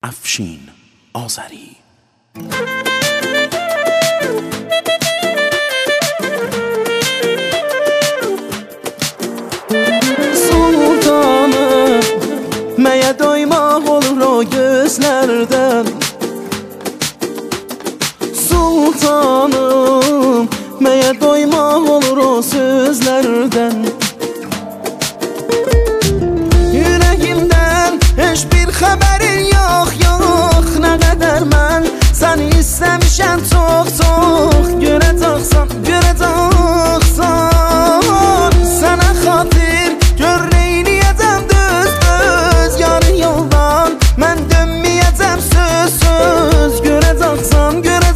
افشین آذری. Sultanım, məyə doymaq olur o gözlərdən. Sultanım, məyə doymaq olur o sözlərdən. Yüreğimdən heç bir xəbərin yox, yox. Nə qədər mən səni istəmişəm çox, çox. Görəcəksən, görəcəksən. Sənə xatir gör neyniyəcəm düz, düz. Yarı yoldan mən dönməyəcəm söz, söz. Görəcəksən,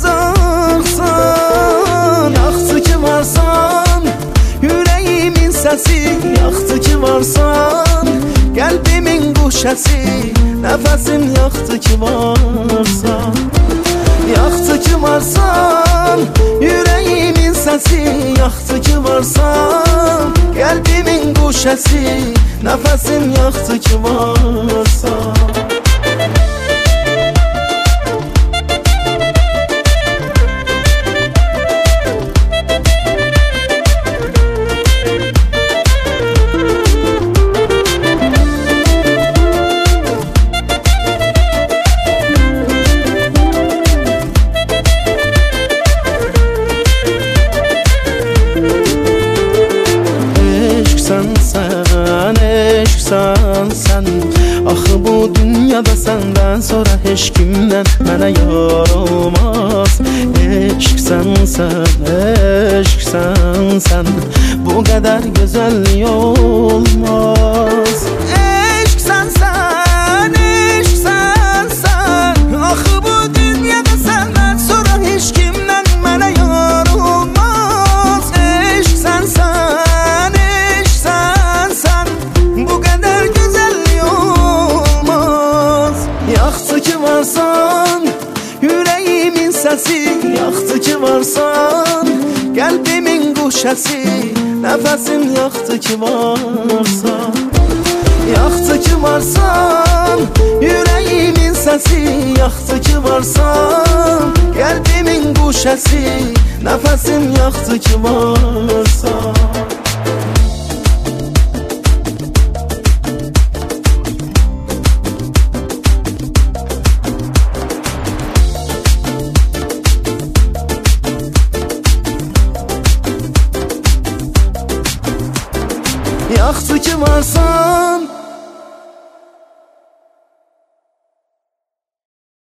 görəcəksən. Yaxşı ki varsan, yüreğimin səsi. Yaxşı ki varsan, qəlbimin quşəsi. Nəfəsim yaxşı ki varsan. Yaxşı ki varsan, yüreğimin səsi. Yaxşı ki varsan, qəlbimin quşəsi. Nəfəsim yaxşı ki varsan. Sen axı bu dünyada səndən sonra heç kimdən mənə yar olmaz. Eşqsən sən, bu qədər gözəllik olmaz. Eşqsən sən, axı bu dünyada səndən sonra heç kimdən mənə yar olmaz. Eşqsən sən, bu qədər gözəllik olmaz. Yaxşı ki varsan, yüreğimin səsi. Yaxşı ki varsan, qəlbimin quşəsi. Nəfəsim yaxşı ki varsan. Yaxşı ki varsan, yüreğimin səsi. Yaxşı ki varsan, qəlbimin quşəsi. Nəfəsim yaxşı ki varsan. Yaxşı ki varsan,